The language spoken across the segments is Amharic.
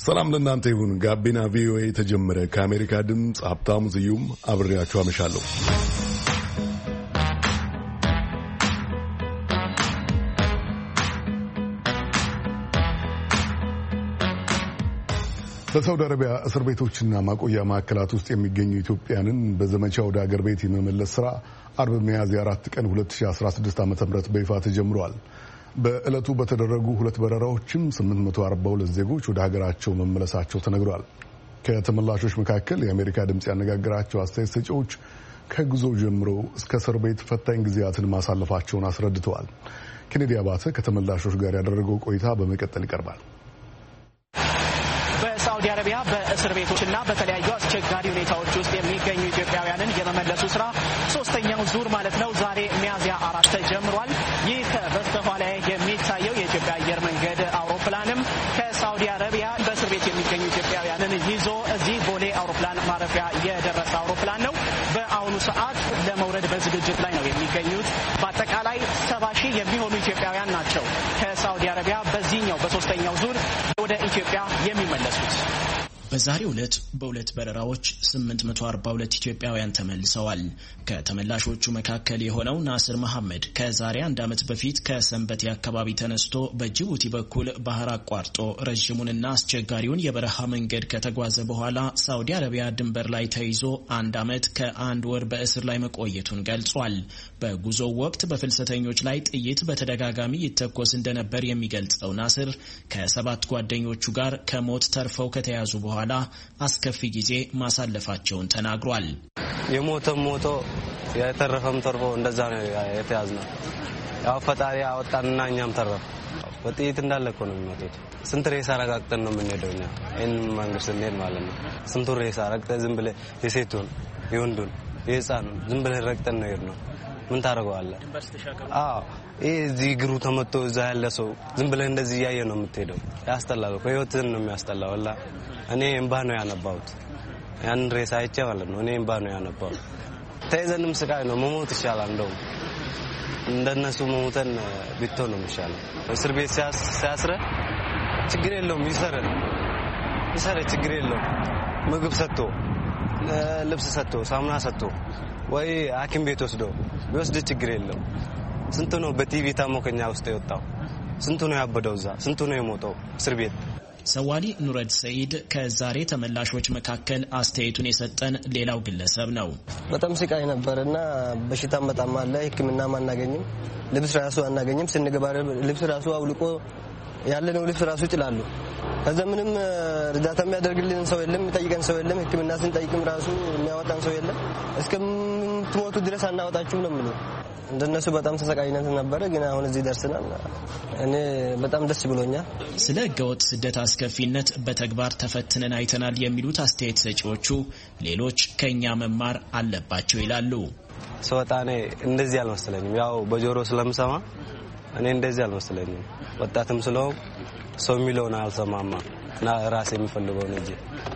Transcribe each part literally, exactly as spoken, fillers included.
ሰላም ለእናንተ ይሁን። ጋቢና ቪኦኤ ተጀመረ። ከአሜሪካ ድምፅ ሀብታሙ ዝዩም አብሬያችሁ አመሻለሁ። በሳውዲ አረቢያ እስር ቤቶችና ማቆያ ማዕከላት ውስጥ የሚገኙ ኢትዮጵያንን በዘመቻ ወደ አገር ቤት የመመለስ ስራ አርብ ሚያዝያ አራት ቀን ሁለት ሺህ አስራ ስድስት ዓ.ም በይፋ ተጀምሯል። በዕለቱ በተደረጉ ሁለት በረራዎችም ስምንት መቶ አርባ ሁለት ዜጎች ወደ ሀገራቸው መመለሳቸው ተነግሯል። ከተመላሾች መካከል የአሜሪካ ድምፅ ያነጋገራቸው አስተያየት ሰጪዎች ከጉዞ ጀምሮ እስከ እስር ቤት ፈታኝ ጊዜያትን ማሳለፋቸውን አስረድተዋል። ኬኔዲ አባተ ከተመላሾች ጋር ያደረገው ቆይታ በመቀጠል ይቀርባል። በሳውዲ አረቢያ በእስር ቤቶችና በተለያዩ አስቸጋሪ ሁኔታዎች ውስጥ የሚገኙ ኢትዮጵያውያንን የመመለሱ ስራ ሶስተኛው ዙር ማለት ነው ዛሬ ሚያዝያ አራት ተጀምሯል። ይህ በስተኋላ የሚታየው የኢትዮጵያ አየር መንገድ አውሮፕላንም ከሳውዲ አረቢያ በእስር ቤት የሚገኙ ኢትዮጵያውያንን ይዞ እዚህ ቦሌ አውሮፕላን ማረፊያ የደረሰ አውሮፕላን ነው። በአሁኑ ሰዓት ለመውረድ በዝግጅት ላይ ነው የሚገኙት። በአጠቃላይ ሰባ ሺህ የሚሆኑ ኢትዮጵያውያን ናቸው ከሳውዲ አረቢያ በዚህኛው በሶስተኛው ዙር ወደ ኢትዮጵያ የሚመለሱት። በዛሬው ዕለት በሁለት በረራዎች ስምንት መቶ አርባ ሁለት ኢትዮጵያውያን ተመልሰዋል። ከተመላሾቹ መካከል የሆነው ናስር መሐመድ ከዛሬ አንድ ዓመት በፊት ከሰንበቴ አካባቢ ተነስቶ በጅቡቲ በኩል ባህር አቋርጦ ረዥሙንና አስቸጋሪውን የበረሃ መንገድ ከተጓዘ በኋላ ሳውዲ አረቢያ ድንበር ላይ ተይዞ አንድ ዓመት ከአንድ ወር በእስር ላይ መቆየቱን ገልጿል። በጉዞው ወቅት በፍልሰተኞች ላይ ጥይት በተደጋጋሚ ይተኮስ እንደነበር የሚገልጸው ናስር ከሰባት ጓደኞቹ ጋር ከሞት ተርፈው ከተያዙ በኋላ አስከፊ ጊዜ ማሳለፋቸውን ተናግሯል። የሞተም ሞቶ የተረፈም ተርፎ እንደዛ ነው የተያዝነው። ያው ፈጣሪ አወጣንና እኛም ተረፈ። በጥይት እንዳለ እኮ ነው የሚመጡት። ስንት ሬሳ ረጋግጠን ነው የምንሄደው እኛ ይህን መንግስት እንሄድ ማለት ነው። ስንቱ ሬሳ ረግጠን ዝም ብለህ የሴቱን የወንዱን የህፃኑን ዝም ብለህ ረግጠን ነው የሄድነው። ምን ታደርገዋለህ? አዎ ይሄ እዚህ እግሩ ተመቶ እዛ ያለ ሰው ዝም ብለህ እንደዚህ እያየ ነው የምትሄደው። ያስጠላል እኮ ህይወትን ነው የሚያስጠላው። ወላ እኔ እምባ ነው ያነባሁት ያን ሬሳ አይቼ ማለት ነው። እኔ እምባ ነው ያነባሁት። ተይዘንም ስቃይ ነው። መሞት ይሻላል። እንደውም እንደነሱ መሞተን ቢቶ ነው የሚሻለው። እስር ቤት ሲያስረ ችግር የለውም ይሰረ ይሰረ ችግር የለውም። ምግብ ሰጥቶ ልብስ ሰጥቶ ሳሙና ሰጥቶ ወይ ሐኪም ቤት ወስዶ ቢወስድ ችግር የለውም። ስንቱ ነው በቲቪ ታሞ ከኛ ውስጥ የወጣው? ስንቱ ነው ያበደው? እዛ ስንቱ ነው የሞተው እስር ቤት? ሰዋሊ ኑረድ ሰይድ ከዛሬ ተመላሾች መካከል አስተያየቱን የሰጠን ሌላው ግለሰብ ነው። በጣም ስቃይ ነበርና በሽታ መጣም አለ። ሕክምናም አናገኝም። ልብስ ራሱ አናገኝም። ስንገባ ልብስ ራሱ አውልቆ ያለነው ልብስ ራሱ ይጥላሉ። ከዛ ምንም እርዳታ የሚያደርግልን ሰው የለም፣ የሚጠይቀን ሰው የለም። ሕክምና ስንጠይቅም ራሱ የሚያወጣን ሰው የለም። እስከምትሞቱ ድረስ አናወጣችሁም ነው የሚሉት። እንደነሱ በጣም ተሰቃይነት ነበረ፣ ግን አሁን እዚህ ደርሰናል። እኔ በጣም ደስ ብሎኛል። ስለ ህገወጥ ስደት አስከፊነት በተግባር ተፈትነን አይተናል የሚሉት አስተያየት ሰጪዎቹ ሌሎች ከኛ መማር አለባቸው ይላሉ። ስወጣ እኔ እንደዚህ አልመሰለኝም። ያው በጆሮ ስለምሰማ እኔ እንደዚህ አልመሰለኝም። ወጣትም ስለሆንኩ ሰው የሚለውን አልሰማማ እና ራሴ የሚፈልገውን እንጂ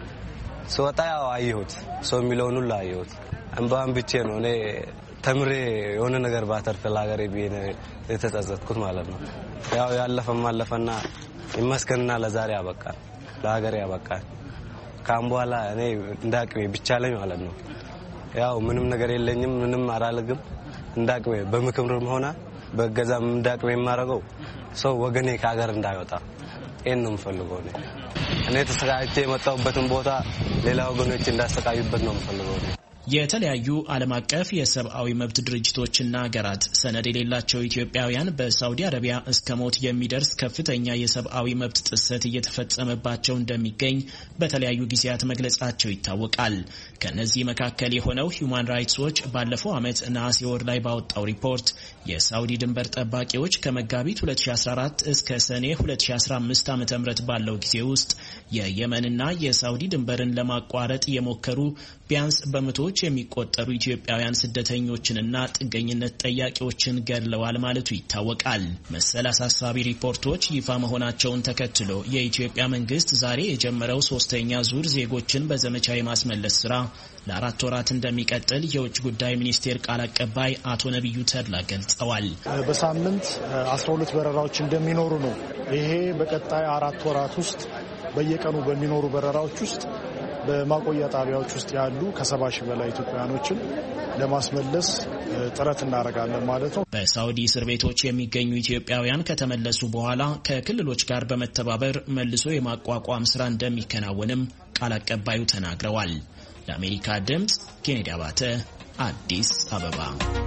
ስወጣ ያው አየሁት። ሰው የሚለውን ሁሉ አየሁት። እንባን ብቻ ነው እኔ ተምሬ የሆነ ነገር ባተርፍ ለሀገሬ ቢነ የተጸጸትኩት ማለት ነው። ያው ያለፈም አለፈና ይመስገንና ለዛሬ ያበቃል፣ ለሀገሬ ያበቃል። ካም በኋላ እኔ እንዳቅሜ ብቻለኝ ማለት ነው። ያው ምንም ነገር የለኝም፣ ምንም አላልግም። እንዳቅሜ በምክምርም ሆነ በገዛም እንዳቅሜ የማረገው ሰው ወገኔ ከሀገር እንዳይወጣ ይሄን ነው የምፈልገው። እኔ እኔ ተሰቃይቼ የመጣሁበትን ቦታ ሌላ ወገኖች እንዳሰቃዩበት ነው የምፈልገው። የተለያዩ ዓለም አቀፍ የሰብአዊ መብት ድርጅቶችና ሀገራት ሰነድ የሌላቸው ኢትዮጵያውያን በሳውዲ አረቢያ እስከ ሞት የሚደርስ ከፍተኛ የሰብአዊ መብት ጥሰት እየተፈጸመባቸው እንደሚገኝ በተለያዩ ጊዜያት መግለጻቸው ይታወቃል። ከነዚህ መካከል የሆነው ሂውማን ራይትስ ዎች ባለፈው ዓመት ነሐሴ ወር ላይ ባወጣው ሪፖርት የሳውዲ ድንበር ጠባቂዎች ከመጋቢት ሁለት ሺህ አስራ አራት እስከ ሰኔ ሁለት ሺህ አስራ አምስት ዓ.ም ባለው ጊዜ ውስጥ የየመንና የሳውዲ ድንበርን ለማቋረጥ የሞከሩ ቢያንስ በመቶዎች የሚቆጠሩ ኢትዮጵያውያን ስደተኞችንና ጥገኝነት ጠያቂዎችን ገድለዋል ማለቱ ይታወቃል። መሰል አሳሳቢ ሪፖርቶች ይፋ መሆናቸውን ተከትሎ የኢትዮጵያ መንግስት ዛሬ የጀመረው ሶስተኛ ዙር ዜጎችን በዘመቻ የማስመለስ ስራ ለአራት ወራት እንደሚቀጥል የውጭ ጉዳይ ሚኒስቴር ቃል አቀባይ አቶ ነብዩ ተድላ ገልጸዋል። በሳምንት አስራ ሁለት በረራዎች እንደሚኖሩ ነው። ይሄ በቀጣይ አራት ወራት ውስጥ በየቀኑ በሚኖሩ በረራዎች ውስጥ በማቆያ ጣቢያዎች ውስጥ ያሉ ከሰባ ሺህ በላይ ኢትዮጵያውያኖችን ለማስመለስ ጥረት እናደርጋለን ማለት ነው። በሳውዲ እስር ቤቶች የሚገኙ ኢትዮጵያውያን ከተመለሱ በኋላ ከክልሎች ጋር በመተባበር መልሶ የማቋቋም ስራ እንደሚከናወንም ቃል አቀባዩ ተናግረዋል። ለአሜሪካ ድምጽ ኬኔዲ አባተ አዲስ አበባ።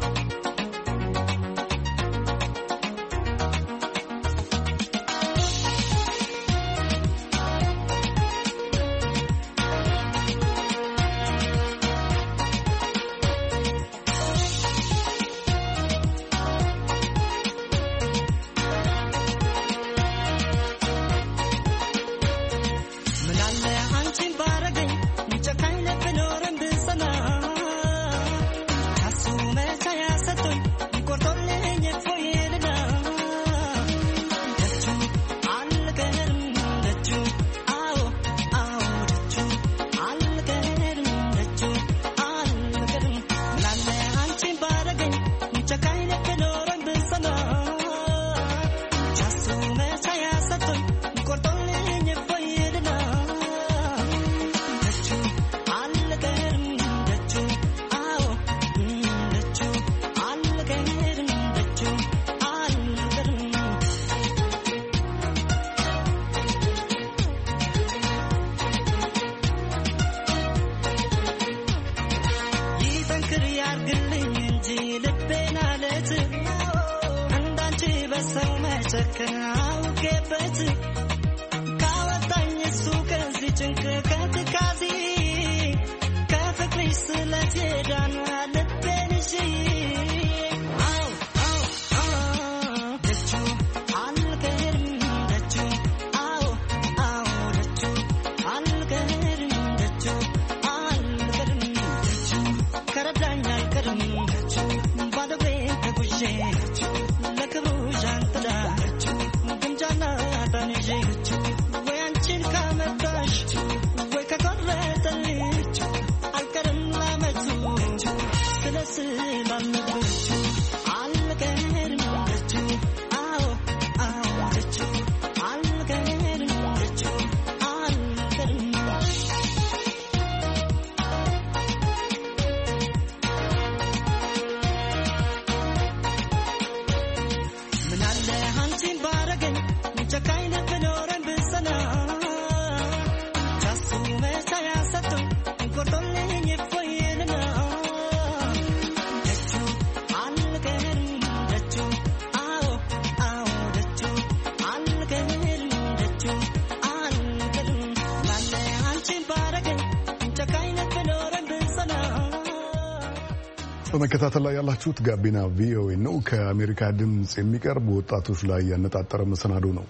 በመከታተል ላይ ያላችሁት ጋቢና ቪኦኤ ነው። ከአሜሪካ ድምጽ የሚቀርብ ወጣቶች ላይ ያነጣጠረ መሰናዶ ነው።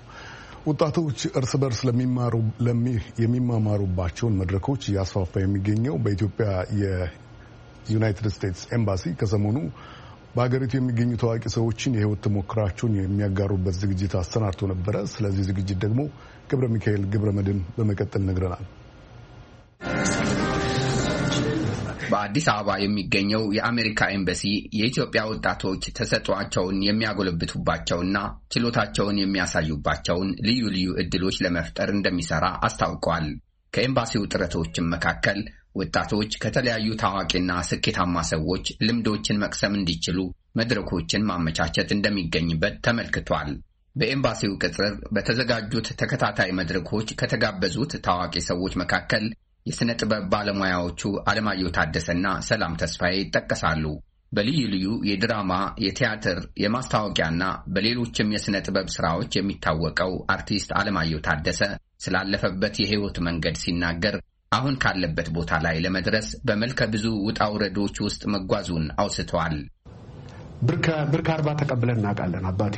ወጣቶች እርስ በርስ ለሚማሩ የሚማማሩባቸውን መድረኮች እያስፋፋ የሚገኘው በኢትዮጵያ የዩናይትድ ስቴትስ ኤምባሲ ከሰሞኑ በሀገሪቱ የሚገኙ ታዋቂ ሰዎችን የህይወት ተሞክራቸውን የሚያጋሩበት ዝግጅት አሰናድቶ ነበረ። ስለዚህ ዝግጅት ደግሞ ገብረ ሚካኤል ገብረ መድን በመቀጠል ነግረናል። በአዲስ አበባ የሚገኘው የአሜሪካ ኤምባሲ የኢትዮጵያ ወጣቶች ተሰጥኦአቸውን የሚያጎለብቱባቸውና ችሎታቸውን የሚያሳዩባቸውን ልዩ ልዩ ዕድሎች ለመፍጠር እንደሚሰራ አስታውቋል። ከኤምባሲው ጥረቶችም መካከል ወጣቶች ከተለያዩ ታዋቂና ስኬታማ ሰዎች ልምዶችን መቅሰም እንዲችሉ መድረኮችን ማመቻቸት እንደሚገኝበት ተመልክቷል። በኤምባሲው ቅጽር በተዘጋጁት ተከታታይ መድረኮች ከተጋበዙት ታዋቂ ሰዎች መካከል የሥነ ጥበብ ባለሙያዎቹ አለማየሁ ታደሰና ሰላም ተስፋዬ ይጠቀሳሉ። በልዩ ልዩ የድራማ፣ የቲያትር፣ የማስታወቂያና በሌሎችም የሥነ ጥበብ ሥራዎች የሚታወቀው አርቲስት አለማየሁ ታደሰ ስላለፈበት የሕይወት መንገድ ሲናገር አሁን ካለበት ቦታ ላይ ለመድረስ በመልከ ብዙ ውጣ ውረዶች ውስጥ መጓዙን አውስተዋል። ብርካ ብርካ አርባ ተቀብለን እናውቃለን። አባቴ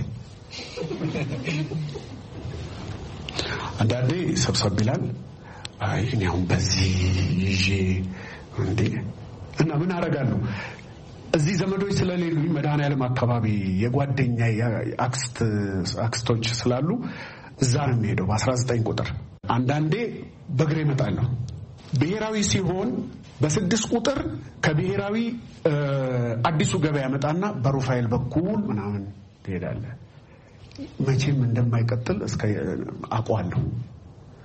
አንዳንዴ ሰብሰብ ይላል። አይ እኔ አሁን በዚህ ይዤ እንዴ እና ምን አደርጋለሁ? እዚህ ዘመዶች ስለሌሉኝ መድኃኔዓለም አካባቢ የጓደኛ አክስት አክስቶች ስላሉ እዛ ነው የሚሄደው በአስራ ዘጠኝ ቁጥር። አንዳንዴ በእግሬ እመጣለሁ። ብሔራዊ ሲሆን በስድስት ቁጥር ከብሔራዊ አዲሱ ገበያ መጣና በሩፋኤል በኩል ምናምን ትሄዳለህ። መቼም እንደማይቀጥል እስከ አቋለሁ።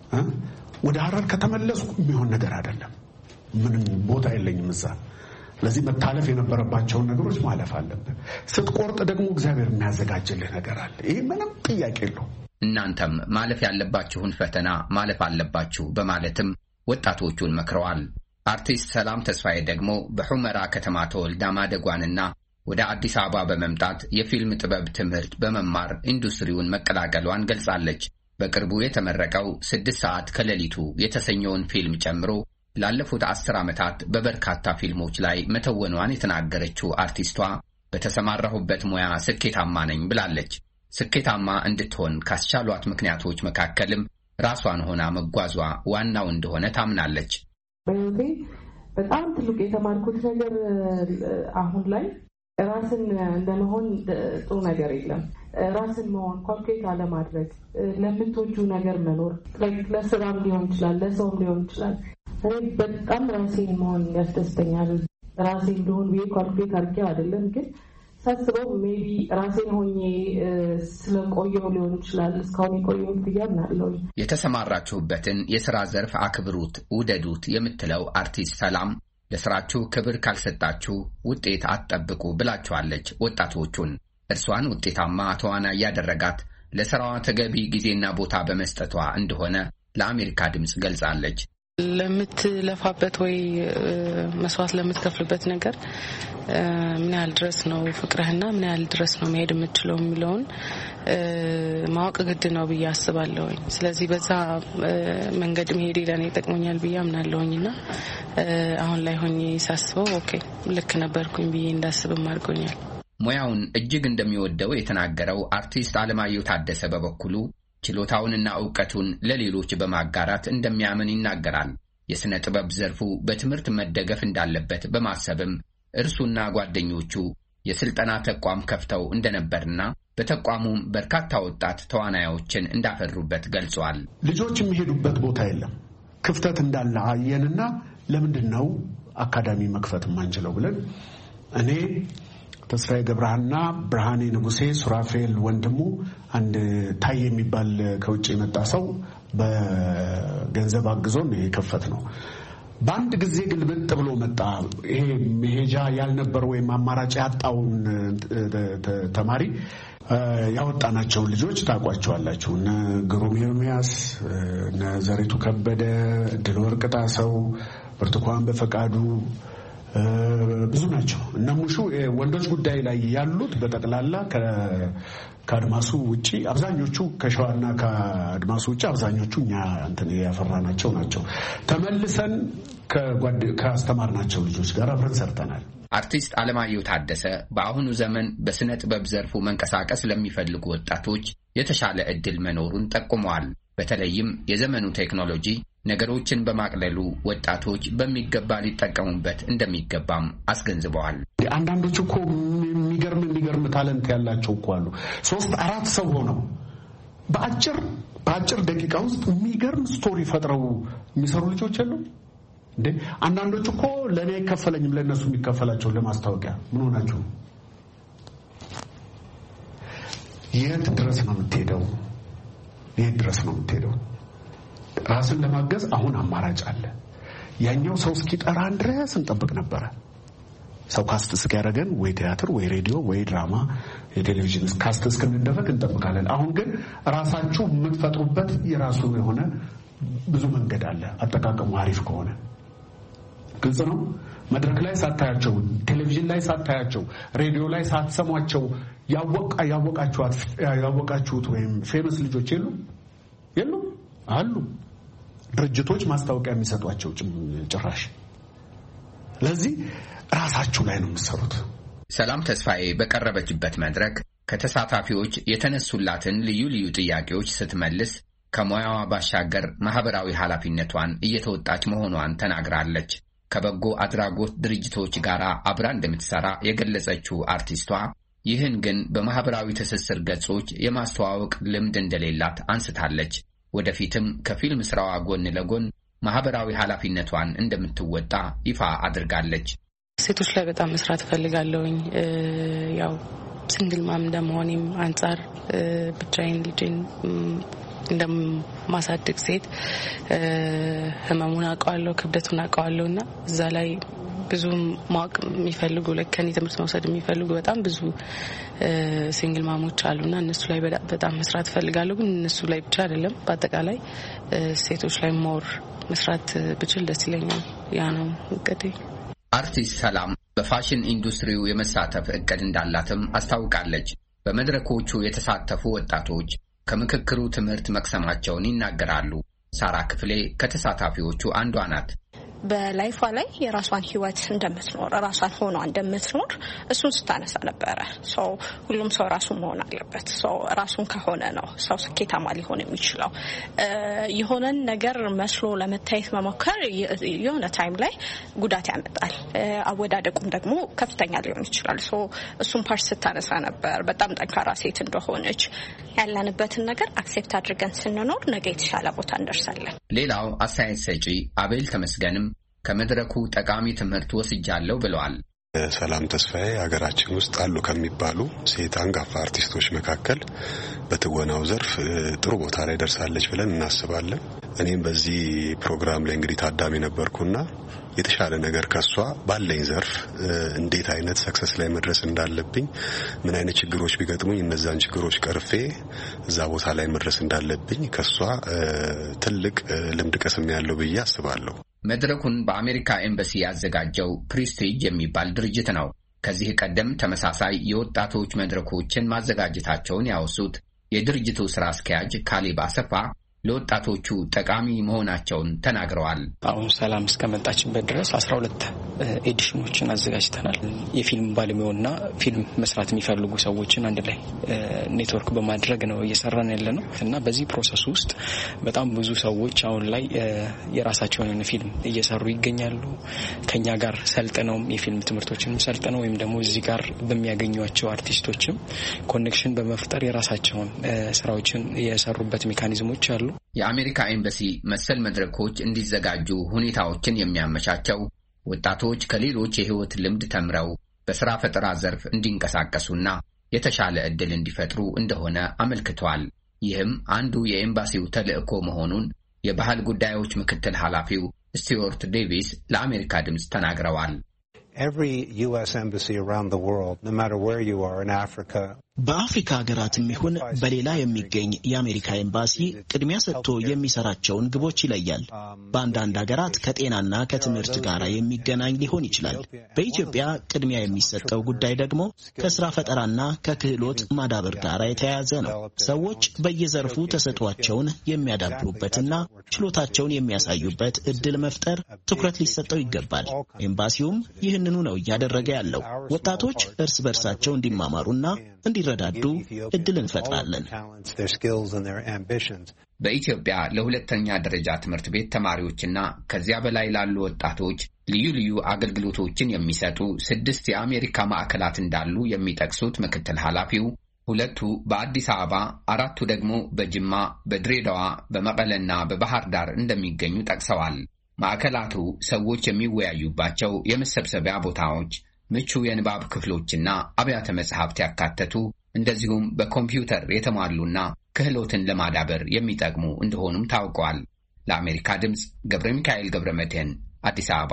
ወደ ሐረር ከተመለስኩ የሚሆን ነገር አይደለም ምንም ቦታ የለኝም እዛ ለዚህ መታለፍ የነበረባቸው ነገሮች ማለፍ አለበት ስትቆርጥ ደግሞ እግዚአብሔር የሚያዘጋጅልህ ነገር አለ ይሄ ምንም ጥያቄ የለው እናንተም ማለፍ ያለባችሁን ፈተና ማለፍ አለባችሁ በማለትም ወጣቶቹን መክረዋል አርቲስት ሰላም ተስፋዬ ደግሞ በሁመራ ከተማ ተወልዳ ማደጓንና ወደ አዲስ አበባ በመምጣት የፊልም ጥበብ ትምህርት በመማር ኢንዱስትሪውን መቀላቀሏን ገልጻለች በቅርቡ የተመረቀው ስድስት ሰዓት ከሌሊቱ የተሰኘውን ፊልም ጨምሮ ላለፉት አስር ዓመታት በበርካታ ፊልሞች ላይ መተወኗን የተናገረችው አርቲስቷ በተሰማራሁበት ሙያ ስኬታማ ነኝ ብላለች ስኬታማ እንድትሆን ካስቻሏት ምክንያቶች መካከልም ራሷን ሆና መጓዟ ዋናው እንደሆነ ታምናለች በህይወቴ በጣም ትልቅ የተማርኩት ነገር አሁን ላይ ራስን እንደመሆን ጥሩ ነገር የለም ራስን መሆን ኮንክሪት አለማድረግ ለምትወጁ ነገር መኖር ለስራም ሊሆን ይችላል ለሰውም ሊሆን ይችላል እኔ በጣም ራሴን መሆን ያስደስተኛል ራሴን እንደሆን ብዬ ኮንክሪት አድርጌ አይደለም ግን ሳስበው ሜቢ ራሴን ሆኜ ስለቆየው ሊሆን ይችላል እስካሁን የቆየው ብያምናለሁ የተሰማራችሁበትን የሥራ ዘርፍ አክብሩት ውደዱት የምትለው አርቲስት ሰላም ለሥራችሁ ክብር ካልሰጣችሁ ውጤት አትጠብቁ ብላችኋለች ወጣቶቹን እርሷን ውጤታማ ተዋናይ ያደረጋት ለሥራዋ ተገቢ ጊዜና ቦታ በመስጠቷ እንደሆነ ለአሜሪካ ድምጽ ገልጻለች ለምትለፋበት ወይ መስዋዕት ለምትከፍልበት ነገር ምን ያህል ድረስ ነው ፍቅርህና ምን ያህል ድረስ ነው መሄድ የምትችለው የሚለውን ማወቅ ግድ ነው ብዬ አስባለሁ ስለዚህ በዛ መንገድ መሄድ ለኔ ይጠቅመኛል ብዬ አምናለሁኝና አሁን ላይ ሆኜ ሳስበው ኦኬ ልክ ነበርኩኝ ብዬ እንዳስብም አድርጎኛል ሙያውን እጅግ እንደሚወደው የተናገረው አርቲስት አለማየሁ ታደሰ በበኩሉ ችሎታውንና ዕውቀቱን ለሌሎች በማጋራት እንደሚያምን ይናገራል የሥነ ጥበብ ዘርፉ በትምህርት መደገፍ እንዳለበት በማሰብም እርሱና ጓደኞቹ የስልጠና ተቋም ከፍተው እንደነበርና በተቋሙም በርካታ ወጣት ተዋናዮችን እንዳፈሩበት ገልጿል ልጆች የሚሄዱበት ቦታ የለም ክፍተት እንዳለ አየንና ለምንድነው አካዳሚ መክፈት ማንችለው ብለን እኔ ተስፋዬ ገብረሃና ብርሃኔ ንጉሴ ሱራፌል ወንድሙ አንድ ታይ የሚባል ከውጭ የመጣ ሰው በገንዘብ አግዞን የከፈት ነው በአንድ ጊዜ ግልብጥ ብሎ መጣ ይሄ መሄጃ ያልነበር ወይ አማራጭ ያጣውን ተማሪ ያወጣናቸው ልጆች ታቋቸዋላችሁ እነ ግሩም ኤርሚያስ እነ ዘሪቱ ከበደ ድልወርቅ ጣሰው ብርቱካን በፈቃዱ ብዙ ናቸው እነሙሹ ወንዶች ጉዳይ ላይ ያሉት በተቀላላ ከአድማሱ ውጪ አብዛኞቹ ከሸዋና ከአድማሱ ውጪ አብዛኞቹ እኛ እንትን ያፈራናቸው ናቸው ተመልሰን ከጓድ ከአስተማርናቸው ልጆች ጋር አብረን ሰርተናል አርቲስት አለማየሁ ታደሰ በአሁኑ ዘመን በስነ ጥበብ ዘርፉ መንቀሳቀስ ለሚፈልጉ ወጣቶች የተሻለ እድል መኖሩን ጠቁመዋል በተለይም የዘመኑ ቴክኖሎጂ ነገሮችን በማቅለሉ ወጣቶች በሚገባ ሊጠቀሙበት እንደሚገባም አስገንዝበዋል አንዳንዶቹ እኮ የሚገርም የሚገርም ታለንት ያላቸው እኮ አሉ ሶስት አራት ሰው ሆነው በአጭር በአጭር ደቂቃ ውስጥ የሚገርም ስቶሪ ፈጥረው የሚሰሩ ልጆች አሉ እንዴ አንዳንዶቹ እኮ ለኔ አይከፈለኝም ለነሱ የሚከፈላቸው ለማስታወቂያ ምን ሆናችሁ የት ድረስ ነው የምትሄደው የት ድረስ ነው የምትሄደው ራስን ለማገዝ አሁን አማራጭ አለ ያኛው ሰው እስኪጠራን ድረስ እንጠብቅ ነበር ሰው ካስት እስኪያደርገን ወይ ቲያትር ወይ ሬዲዮ ወይ ድራማ የቴሌቪዥን ካስት እስከምንደረግ እንጠብቃለን አሁን ግን ራሳችሁ የምትፈጥሩበት የራሱ የሆነ ብዙ መንገድ አለ አጠቃቀሙ አሪፍ ከሆነ ግልጽ ነው መድረክ ላይ ሳታያቸው ቴሌቪዥን ላይ ሳታያቸው ሬዲዮ ላይ ሳትሰሟቸው ያወቃ ያወቃችሁት ያወቃችሁት ወይም ፌመስ ልጆች የሉ የሉ አሉ ድርጅቶች ማስታወቂያ የሚሰጧቸው ጭራሽ ለዚህ ራሳችሁ ላይ ነው የምትሰሩት ሰላም ተስፋዬ በቀረበችበት መድረክ ከተሳታፊዎች የተነሱላትን ልዩ ልዩ ጥያቄዎች ስትመልስ ከሙያዋ ባሻገር ማህበራዊ ኃላፊነቷን እየተወጣች መሆኗን ተናግራለች ከበጎ አድራጎት ድርጅቶች ጋር አብራ እንደምትሰራ የገለጸችው አርቲስቷ ይህን ግን በማህበራዊ ትስስር ገጾች የማስተዋወቅ ልምድ እንደሌላት አንስታለች ወደፊትም ከፊልም ስራዋ ጎን ለጎን ማህበራዊ ኃላፊነቷን እንደምትወጣ ይፋ አድርጋለች ሴቶች ላይ በጣም መስራት ፈልጋለሁኝ ያው ሲንግል ማም እንደመሆኔም አንፃር ብቻዬን ልጅን እንደማሳደግ ሴት ህመሙን አውቀዋለሁ ክብደቱን አውቀዋለሁና እዛ ላይ ብዙ ማወቅ የሚፈልጉ ለከኒ ትምህርት መውሰድ የሚፈልጉ በጣም ብዙ ሲንግል ማሞች አሉና እነሱ ላይ በጣም መስራት ፈልጋለሁ። ግን እነሱ ላይ ብቻ አይደለም በአጠቃላይ ሴቶች ላይ ሞር መስራት ብችል ደስ ይለኛል። ያ ነው እንግዲህ። አርቲስት ሰላም በፋሽን ኢንዱስትሪው የመሳተፍ እቅድ እንዳላትም አስታውቃለች። በመድረኮቹ የተሳተፉ ወጣቶች ከምክክሩ ትምህርት መቅሰማቸውን ይናገራሉ። ሳራ ክፍሌ ከተሳታፊዎቹ አንዷ ናት። በላይፏ ላይ የራሷን ህይወት እንደምትኖር ራሷን ሆኗ እንደምትኖር እሱን ስታነሳ ነበረ። ሶ ሁሉም ሰው ራሱን መሆን አለበት። ሶ ራሱን ከሆነ ነው ሰው ስኬታማ ሊሆን የሚችለው። የሆነን ነገር መስሎ ለመታየት መሞከር የሆነ ታይም ላይ ጉዳት ያመጣል። አወዳደቁም ደግሞ ከፍተኛ ሊሆን ይችላል። ሶ እሱን ፓርት ስታነሳ ነበር። በጣም ጠንካራ ሴት እንደሆነች ያለንበትን ነገር አክሴፕት አድርገን ስንኖር ነገ የተሻለ ቦታ እንደርሳለን። ሌላው አስተያየት ሰጪ አቤል ተመስገንም ከመድረኩ ጠቃሚ ትምህርት ወስጃለሁ ብለዋል። ሰላም ተስፋዬ ሀገራችን ውስጥ አሉ ከሚባሉ ሴት አንጋፋ አርቲስቶች መካከል በትወናው ዘርፍ ጥሩ ቦታ ላይ ደርሳለች ብለን እናስባለን። እኔም በዚህ ፕሮግራም ላይ እንግዲህ ታዳሚ ነበርኩና የተሻለ ነገር ከሷ ባለኝ ዘርፍ እንዴት አይነት ሰክሰስ ላይ መድረስ እንዳለብኝ ምን አይነት ችግሮች ቢገጥሙኝ እነዛን ችግሮች ቀርፌ እዛ ቦታ ላይ መድረስ እንዳለብኝ ከሷ ትልቅ ልምድ ቀስሜያለሁ ብዬ አስባለሁ። መድረኩን በአሜሪካ ኤምባሲ ያዘጋጀው ፕሪስቲጅ የሚባል ድርጅት ነው። ከዚህ ቀደም ተመሳሳይ የወጣቶች መድረኮችን ማዘጋጀታቸውን ያወሱት የድርጅቱ ስራ አስኪያጅ ካሌብ አሰፋ ለወጣቶቹ ጠቃሚ መሆናቸውን ተናግረዋል። አሁን ሰላም እስከመጣችበት ድረስ አስራ ሁለት ኤዲሽኖችን አዘጋጅተናል። የፊልም ባለሙያና ፊልም መስራት የሚፈልጉ ሰዎችን አንድ ላይ ኔትወርክ በማድረግ ነው እየሰራን ያለነው እና በዚህ ፕሮሰስ ውስጥ በጣም ብዙ ሰዎች አሁን ላይ የራሳቸውን ፊልም እየሰሩ ይገኛሉ። ከኛ ጋር ሰልጥነው የፊልም ትምህርቶችንም ሰልጥነው ወይም ደግሞ እዚህ ጋር በሚያገኙቸው አርቲስቶችም ኮኔክሽን በመፍጠር የራሳቸውን ስራዎችን የሰሩበት ሜካኒዝሞች አሉ። የአሜሪካ ኤምባሲ መሰል መድረኮች እንዲዘጋጁ ሁኔታዎችን የሚያመቻቸው ወጣቶች ከሌሎች የህይወት ልምድ ተምረው በሥራ ፈጠራ ዘርፍ እንዲንቀሳቀሱና የተሻለ ዕድል እንዲፈጥሩ እንደሆነ አመልክቷል። ይህም አንዱ የኤምባሲው ተልእኮ መሆኑን የባህል ጉዳዮች ምክትል ኃላፊው ስቲዩአርት ዴቪስ ለአሜሪካ ድምፅ ተናግረዋል። Every U S embassy around the world, no matter where you are in Africa, በአፍሪካ ሀገራትም ይሁን በሌላ የሚገኝ የአሜሪካ ኤምባሲ ቅድሚያ ሰጥቶ የሚሰራቸውን ግቦች ይለያል። በአንዳንድ ሀገራት ከጤናና ከትምህርት ጋር የሚገናኝ ሊሆን ይችላል። በኢትዮጵያ ቅድሚያ የሚሰጠው ጉዳይ ደግሞ ከስራ ፈጠራና ከክህሎት ማዳበር ጋር የተያያዘ ነው። ሰዎች በየዘርፉ ተሰጥቷቸውን የሚያዳብሩበትና ችሎታቸውን የሚያሳዩበት እድል መፍጠር ትኩረት ሊሰጠው ይገባል። ኤምባሲውም ይህንኑ ነው እያደረገ ያለው። ወጣቶች እርስ በርሳቸው እንዲማማሩና እንዲረዳዱ እድል እንፈጥራለን። በኢትዮጵያ ለሁለተኛ ደረጃ ትምህርት ቤት ተማሪዎችና ከዚያ በላይ ላሉ ወጣቶች ልዩ ልዩ አገልግሎቶችን የሚሰጡ ስድስት የአሜሪካ ማዕከላት እንዳሉ የሚጠቅሱት ምክትል ኃላፊው ሁለቱ በአዲስ አበባ፣ አራቱ ደግሞ በጅማ፣ በድሬዳዋ፣ በመቀለና በባህር ዳር እንደሚገኙ ጠቅሰዋል። ማዕከላቱ ሰዎች የሚወያዩባቸው የመሰብሰቢያ ቦታዎች፣ ምቹ የንባብ ክፍሎችና አብያተ መጽሐፍት ያካተቱ እንደዚሁም በኮምፒውተር የተሟሉና ክህሎትን ለማዳበር የሚጠቅሙ እንደሆኑም ታውቀዋል። ለአሜሪካ ድምፅ ገብረ ሚካኤል ገብረ መድህን አዲስ አበባ።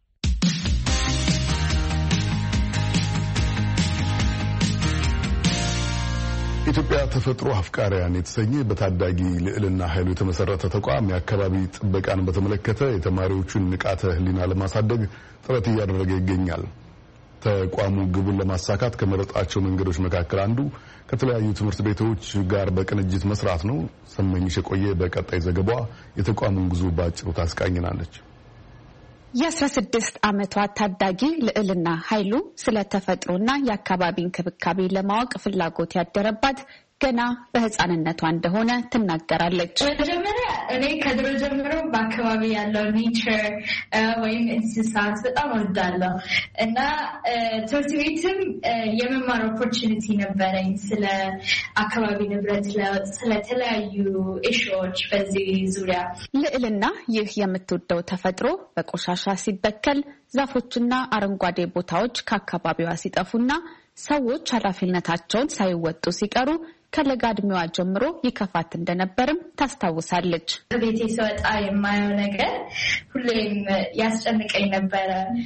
ኢትዮጵያ ተፈጥሮ አፍቃሪያን የተሰኘ በታዳጊ ልዕልና ኃይሉ የተመሰረተ ተቋም የአካባቢ ጥበቃን በተመለከተ የተማሪዎቹን ንቃተ ሕሊና ለማሳደግ ጥረት እያደረገ ይገኛል። ተቋሙ ግቡን ለማሳካት ከመረጣቸው መንገዶች መካከል አንዱ ከተለያዩ ትምህርት ቤቶች ጋር በቅንጅት መስራት ነው። ሰመኝሽ የቆየ በቀጣይ ዘገባዋ የተቋሙን ጉዞ ባጭሩ ታስቃኝናለች። የአስራ ስድስት ዓመቷ ታዳጊ ልዕልና ኃይሉ ስለ ተፈጥሮና የአካባቢ እንክብካቤ ለማወቅ ፍላጎት ያደረባት ገና በህፃንነቷ እንደሆነ ትናገራለች። መጀመሪያ እኔ ከድሮ ጀምሮ በአካባቢ ያለው ኔቸር ወይም እንስሳት በጣም ወዳለሁ እና ትምህርት ቤትም የመማር ኦፖርቹኒቲ ነበረኝ ስለ አካባቢ ንብረት ለውጥ፣ ስለተለያዩ ኢሹዎች በዚህ ዙሪያ። ልዕልና ይህ የምትወደው ተፈጥሮ በቆሻሻ ሲበከል፣ ዛፎችና አረንጓዴ ቦታዎች ከአካባቢዋ ሲጠፉና ሰዎች ኃላፊነታቸውን ሳይወጡ ሲቀሩ ከለጋ ዕድሜዋ ጀምሮ ይከፋት እንደነበርም ታስታውሳለች። ቤቴ ስወጣ የማየው ነገር ሁሌም ያስጨንቀኝ ነበረ።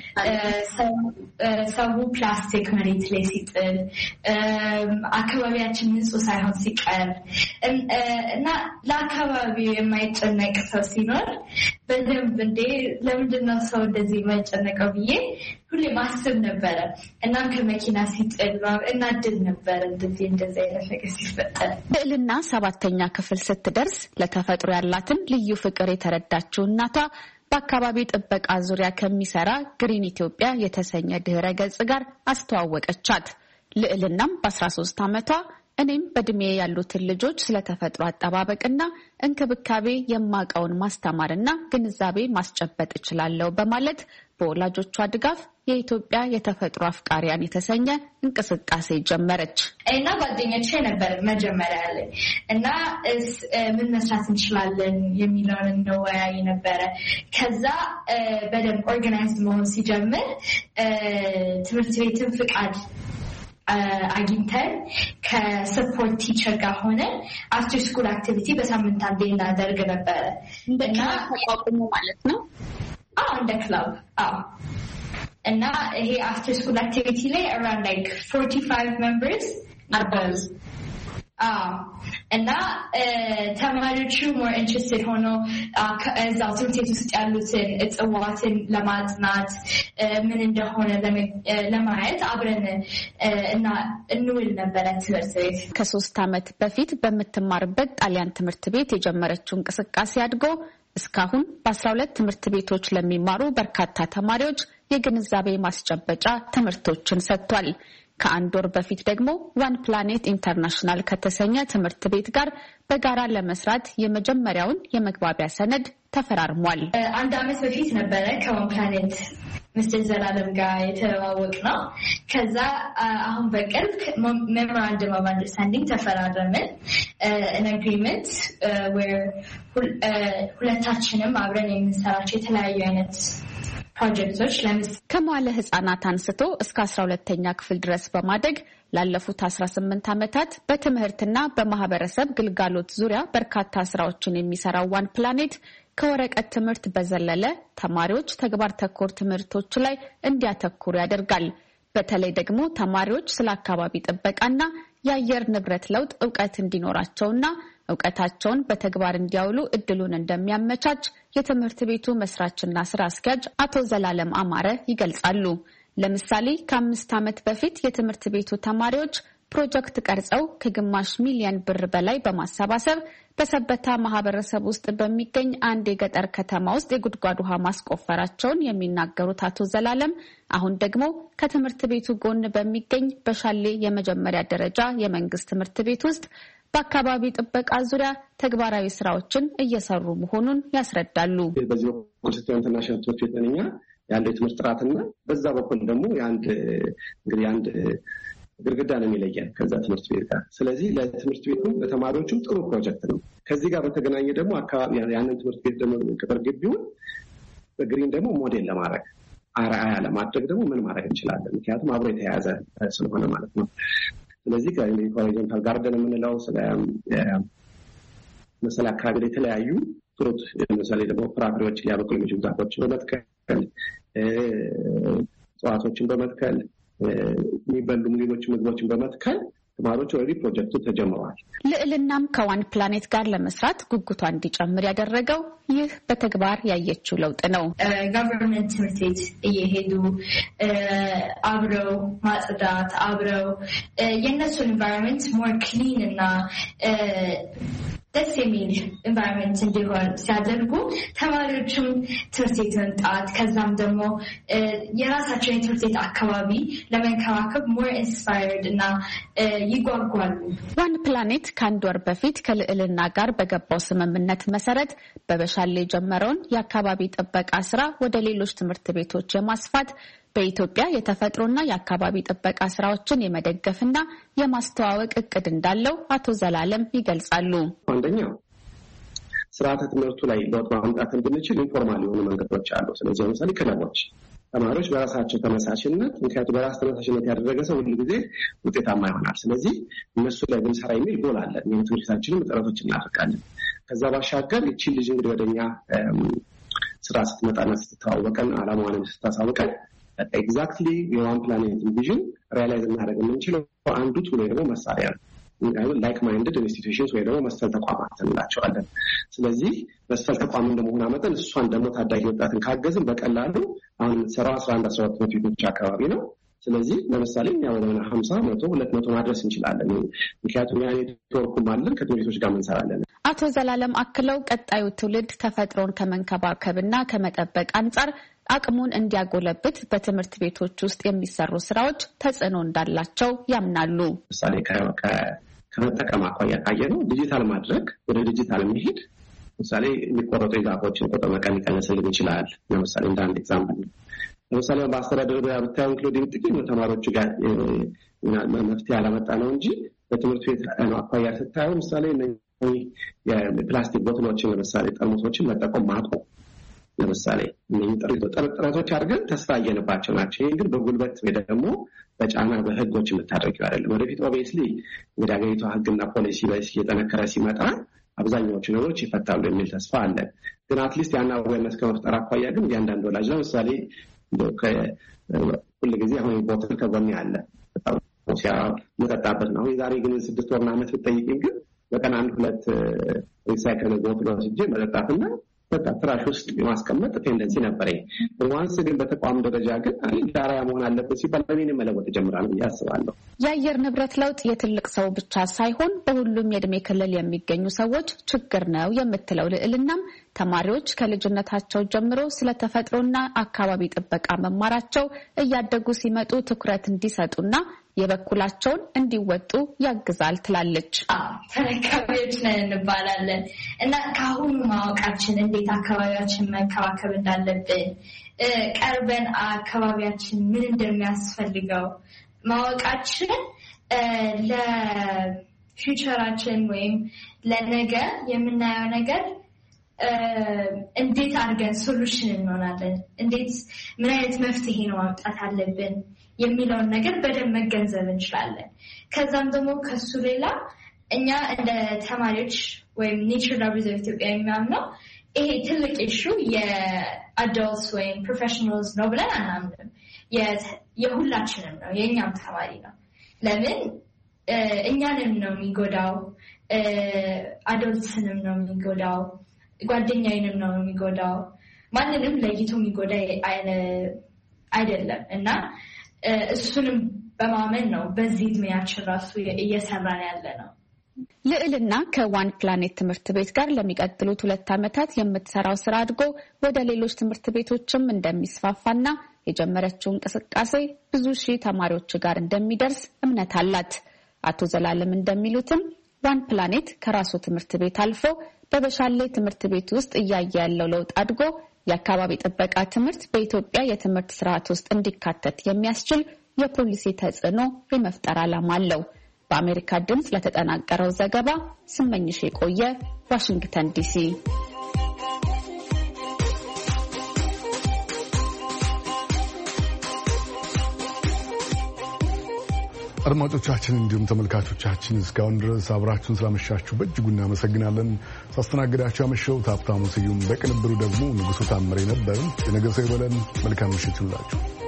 ሰው ፕላስቲክ መሬት ላይ ሲጥል፣ አካባቢያችን ንጹህ ሳይሆን ሲቀር እና ለአካባቢው የማይጨነቅ ሰው ሲኖር በደንብ እንዴ ለምንድነው ሰው እንደዚህ የማይጨነቀው ብዬ ሁሌ ማስብ ነበረ። እናም ከመኪና ሲጥል እናድል ነበረ እንደዚህ እንደዚህ አይነት ነገር ሲፈጠር። ልዕልና ሰባተኛ ክፍል ስትደርስ ለተፈጥሮ ያላትን ልዩ ፍቅር የተረዳችው እናቷ በአካባቢ ጥበቃ ዙሪያ ከሚሰራ ግሪን ኢትዮጵያ የተሰኘ ድህረ ገጽ ጋር አስተዋወቀቻት። ልዕልናም በአስራ ሶስት ዓመቷ እኔም በእድሜ ያሉትን ልጆች ስለተፈጥሮ አጠባበቅና እንክብካቤ የማቀውን ማስተማርና ግንዛቤ ማስጨበጥ እችላለሁ በማለት በወላጆቿ ድጋፍ የኢትዮጵያ የተፈጥሮ አፍቃሪያን የተሰኘ እንቅስቃሴ ጀመረች። እና ጓደኞቼ ነበር መጀመሪያ ላይ እና ምን መስራት እንችላለን የሚለውን እንወያይ ነበረ። ከዛ በደንብ ኦርጋናይዝድ መሆን ሲጀምር ትምህርት ቤትን ፍቃድ አግኝተን ከሰፖርት ቲቸር ጋር ሆነን አፍተር ስኩል አክቲቪቲ በሳምንት አንዴ እናደርግ ነበረ። እንደና ተቋቁሞ ማለት ነው። አዎ እንደ ክለብ። አዎ እና ይሄ አፍተር ስኩል አክቲቪቲ ላይ around like forty-five members ነበሩ። አዎ እና ተማሪዎቹ more interested ሆኖ እዛው ትምህርት ቤት ውስጥ ያሉትን እጽዋትን ለማጥናት ምን እንደሆነ ለማየት አብረን እና እንውል ነበረ ትምህርት ቤት። ከሶስት ዓመት በፊት በምትማርበት ጣሊያን ትምህርት ቤት የጀመረችው እንቅስቃሴ አድጎ እስካሁን በአስራ ሁለት ትምህርት ቤቶች ለሚማሩ በርካታ ተማሪዎች የግንዛቤ ማስጨበጫ ትምህርቶችን ሰጥቷል። ከአንድ ወር በፊት ደግሞ ዋን ፕላኔት ኢንተርናሽናል ከተሰኘ ትምህርት ቤት ጋር በጋራ ለመስራት የመጀመሪያውን የመግባቢያ ሰነድ ተፈራርሟል። አንድ ዓመት በፊት ነበረ ከዋን ፕላኔት ሚስተር ዘላለም ጋር የተዋወቅ ነው። ከዛ አሁን በቅርብ ሜሞራንደም ኦፍ አንደርስታንዲንግ ተፈራረምን። an agreement where ሁለታችንም አብረን የምንሰራቸው የተለያዩ አይነት ፕሮጀክቶች ከመዋለ ህጻናት አንስቶ እስከ አስራ ሁለተኛ ክፍል ድረስ በማደግ ላለፉት አስራ ስምንት ዓመታት በትምህርትና በማህበረሰብ ግልጋሎት ዙሪያ በርካታ ስራዎችን የሚሰራው ዋን ፕላኔት ከወረቀት ትምህርት በዘለለ ተማሪዎች ተግባር ተኮር ትምህርቶች ላይ እንዲያተኩሩ ያደርጋል። በተለይ ደግሞ ተማሪዎች ስለ አካባቢ ጥበቃና የአየር ንብረት ለውጥ ዕውቀት እንዲኖራቸውና ዕውቀታቸውን በተግባር እንዲያውሉ እድሉን እንደሚያመቻች የትምህርት ቤቱ መስራችና ስራ አስኪያጅ አቶ ዘላለም አማረ ይገልጻሉ። ለምሳሌ ከአምስት ዓመት በፊት የትምህርት ቤቱ ተማሪዎች ፕሮጀክት ቀርጸው ከግማሽ ሚሊዮን ብር በላይ በማሰባሰብ በሰበታ ማህበረሰብ ውስጥ በሚገኝ አንድ የገጠር ከተማ ውስጥ የጉድጓድ ውሃ ማስቆፈራቸውን የሚናገሩት አቶ ዘላለም አሁን ደግሞ ከትምህርት ቤቱ ጎን በሚገኝ በሻሌ የመጀመሪያ ደረጃ የመንግስት ትምህርት ቤት ውስጥ በአካባቢ ጥበቃ ዙሪያ ተግባራዊ ስራዎችን እየሰሩ መሆኑን ያስረዳሉ። በዚህ በኩል ስትሆን ኢንተርናሽናል ትምህርት ቤት ነኛ ያለው የትምህርት ጥራትና በዛ በኩል ደግሞ የአንድ እንግዲህ አንድ ግርግዳ ነው የሚለየን ከዛ ትምህርት ቤት ጋር። ስለዚህ ለትምህርት ቤቱም ለተማሪዎቹም ጥሩ ፕሮጀክት ነው። ከዚህ ጋር በተገናኘ ደግሞ አካባቢ ያንን ትምህርት ቤት ደግሞ ቅጥር ግቢውን በግሪን ደግሞ ሞዴል ለማድረግ አርአያ ለማድረግ ደግሞ ምን ማድረግ እንችላለን? ምክንያቱም አብሮ የተያያዘ ስለሆነ ማለት ነው። ስለዚህ ከሆሪዞንታል ጋርደን የምንለው ስለ መሰል አካባቢ ላይ የተለያዩ ፍሩት ለምሳሌ ደግሞ ፍራፍሬዎች ሊያበቅሉ የሚችሉ ዛፎችን በመትከል እጽዋቶችን በመትከል የሚበሉ ሌሎች ምግቦችን በመትከል ተማሪዎች ኦልሬዲ ፕሮጀክቱ ተጀምረዋል። ልዕልናም ከዋን ፕላኔት ጋር ለመስራት ጉጉቷ እንዲጨምር ያደረገው ይህ በተግባር ያየችው ለውጥ ነው። ጋቨርንመንት ትምህርት ቤት እየሄዱ አብረው ማጽዳት፣ አብረው የእነሱን ኢንቫይሮንመንት ሞር ክሊን እና ደስ የሚል ኢንቫይሮንመንት እንዲሆን ሲያደርጉ ተማሪዎችም ትምህርት ቤት መምጣት ከዛም ደግሞ የራሳቸውን የትምህርት ቤት አካባቢ ለመንከባከብ ሞር ኢንስፓየርድ እና ይጓጓሉ። ዋን ፕላኔት ከአንድ ወር በፊት ከልዕልና ጋር በገባው ስምምነት መሰረት በበሻሌ የጀመረውን የአካባቢ ጥበቃ ስራ ወደ ሌሎች ትምህርት ቤቶች የማስፋት በኢትዮጵያ የተፈጥሮና የአካባቢ ጥበቃ ስራዎችን የመደገፍና የማስተዋወቅ እቅድ እንዳለው አቶ ዘላለም ይገልጻሉ። አንደኛው ስርዓተ ትምህርቱ ላይ ለውጥ ማምጣት እንድንችል ኢንፎርማል የሆኑ መንገዶች አሉ። ስለዚህ ለምሳሌ ክለቦች ተማሪዎች በራሳቸው ተነሳሽነት ምክንያቱም በራስ ተነሳሽነት ያደረገ ሰው ሁሉ ጊዜ ውጤታማ ይሆናል። ስለዚህ እነሱ ላይ ብንሰራ የሚል ጎል አለ። የትምህርት ቤታችንም ጥረቶች እናደርጋለን። ከዛ ባሻገር እቺ ልጅ እንግዲህ ወደኛ ስራ ስትመጣና ስትተዋወቀን አላማዋንም ስታሳውቀን ኤግዛክትሊ የዋን ፕላኔት ቪዥን ሪያላይዝ እናደርግ የምንችለው አንዱ ቱሎ ደግሞ መሳሪያ ነው። ላይክ ማይንድድ ኢንስቲትዩሽንስ ወይ ደግሞ መሰል ተቋማት እንላቸዋለን። ስለዚህ መሰል ተቋም እንደመሆኗ መጠን እሷን ደግሞ ታዳጊ ወጣትን ካገዝን በቀላሉ አሁን የምትሰራው አስራ አንድ አስራ ሁለት ትምህርት ቤቶች አካባቢ ነው። ስለዚህ ለምሳሌ እኛ ወደ ሀምሳ መቶ ሁለት መቶ ማድረስ እንችላለን። ምክንያቱም ያ ኔትወርኩም አለን ከትምህርት ቤቶች ጋር እንሰራለን። አቶ ዘላለም አክለው ቀጣዩ ትውልድ ተፈጥሮን ከመንከባከብና ከመጠበቅ አንጻር አቅሙን እንዲያጎለብት በትምህርት ቤቶች ውስጥ የሚሰሩ ስራዎች ተጽዕኖ እንዳላቸው ያምናሉ። ለምሳሌ ከመጠቀም አኳያ ካየነው ዲጂታል ማድረግ ወደ ዲጂታል መሄድ ለምሳሌ የሚቆረጡ የዛፎችን ቁጥር መጠን ሊቀንስልን ይችላል። ለምሳሌ እንደ አንድ ኤግዛምፕል ነው። ለምሳሌ በአስተዳደር ብታዩ ኢንክሉዲንግ ጥቂት ተማሪዎች ጋር መፍትሄ ያላመጣ ነው እንጂ በትምህርት ቤት አኳያ ስታዩ ለምሳሌ የፕላስቲክ ቦትሎችን ለምሳሌ ጠርሙሶችን መጠቀም ማቆም ለምሳሌ እነዚህ ጥረቶች አድርገን ተስፋ እየንባቸው ናቸው። ይህ ግን በጉልበት ወይ ደግሞ በጫና በህጎች የምታደርጊው አይደለም። ወደፊት ኦብቪየስሊ እንግዲህ ሀገሪቷ ህግና ፖሊሲ እየጠነከረ ሲመጣ አብዛኛዎቹ ነገሮች ይፈታሉ የሚል ተስፋ አለ። ግን አትሊስት ያን አዌርነስ ከመፍጠር አኳያ ግን እያንዳንዱ ወላጅ ለምሳሌ ሁሉ ጊዜ አሁን ቦትል ከጎኔ አለ መጠጣበት ነው። የዛሬ ግን ስድስት ወርና ዓመት ብትጠይቂኝ ግን በቀን አንድ ሁለት ሪሳይክል ቦትል ወስጄ መጠጣትና በቃ ፍራሽ ውስጥ የማስቀመጥ ቴንደንሲ ነበረኝ። ዋንስ ግን በተቋም ደረጃ ግን ዳራያ መሆን አለበት ሲባል በኔን መለወጥ ጀምራል ብዬ አስባለሁ። የአየር ንብረት ለውጥ የትልቅ ሰው ብቻ ሳይሆን በሁሉም የእድሜ ክልል የሚገኙ ሰዎች ችግር ነው የምትለው ልዕልናም ተማሪዎች ከልጅነታቸው ጀምሮ ስለ ተፈጥሮና አካባቢ ጥበቃ መማራቸው እያደጉ ሲመጡ ትኩረት እንዲሰጡና የበኩላቸውን እንዲወጡ ያግዛል ትላለች። ተረካቢዎች ነን እንባላለን እና ከአሁኑ ማወቃችን እንዴት አካባቢያችን መንከባከብ እንዳለብን ቀርበን አካባቢያችን ምን እንደሚያስፈልገው ማወቃችን ለፊውቸራችን ወይም ለነገ የምናየው ነገር እንዴት አድርገን ሶሉሽን እንሆናለን፣ እንዴት ምን አይነት መፍትሄ ነው ማምጣት አለብን የሚለውን ነገር በደንብ መገንዘብ እንችላለን። ከዛም ደግሞ ከሱ ሌላ እኛ እንደ ተማሪዎች ወይም ኔቸር ላብስ ኦፍ ኢትዮጵያ የሚያምነው ይሄ ትልቅ ኢሹ የአዳልትስ ወይም ፕሮፌሽናልስ ነው ብለን አናምንም። የሁላችንም ነው፣ የእኛም ተማሪ ነው። ለምን እኛንም ነው የሚጎዳው፣ አዳልትስንም ነው የሚጎዳው፣ ጓደኛዬንም ነው የሚጎዳው። ማንንም ለይቶ የሚጎዳ አይደለም እና እሱንም በማመን ነው በዚህ እድሜያችን ራሱ እየሰራን ያለ ነው። ልዕልና ከዋን ፕላኔት ትምህርት ቤት ጋር ለሚቀጥሉት ሁለት ዓመታት የምትሰራው ስራ አድጎ ወደ ሌሎች ትምህርት ቤቶችም እንደሚስፋፋና የጀመረችው እንቅስቃሴ ብዙ ሺህ ተማሪዎች ጋር እንደሚደርስ እምነት አላት። አቶ ዘላለም እንደሚሉትም ዋን ፕላኔት ከራሱ ትምህርት ቤት አልፎ በበሻሌ ትምህርት ቤት ውስጥ እያየ ያለው ለውጥ አድጎ የአካባቢ ጥበቃ ትምህርት በኢትዮጵያ የትምህርት ስርዓት ውስጥ እንዲካተት የሚያስችል የፖሊሲ ተጽዕኖ የመፍጠር ዓላማ አለው። በአሜሪካ ድምፅ ለተጠናቀረው ዘገባ ስመኝሽ የቆየ ዋሽንግተን ዲሲ። አድማጮቻችን እንዲሁም ተመልካቾቻችን እስካሁን ድረስ አብራችሁን ስላመሻችሁ በእጅጉ እናመሰግናለን። ሳስተናግዳችሁ ያመሸሁት ሀብታሙ ስዩም፣ በቅንብሩ ደግሞ ንጉሱ ታምሬ ነበር። የነገ ሰው ይበለን። መልካም ምሽት ይሁንላችሁ።